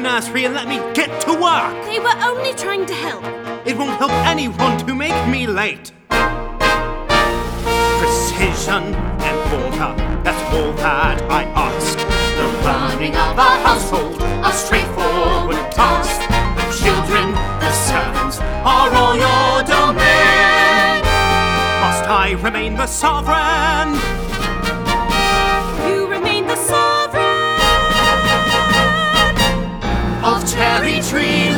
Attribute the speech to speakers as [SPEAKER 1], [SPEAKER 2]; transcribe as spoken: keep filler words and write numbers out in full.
[SPEAKER 1] nursery and let me get to work.
[SPEAKER 2] They were only trying to help.
[SPEAKER 1] It won't help anyone to make me late. Precision and order, that's all that I ask. The running of a household, a straightforward task. The children, the servants, are all your domain. Must I remain the sovereign?
[SPEAKER 2] You remain the sovereign
[SPEAKER 1] Of Cherry Tree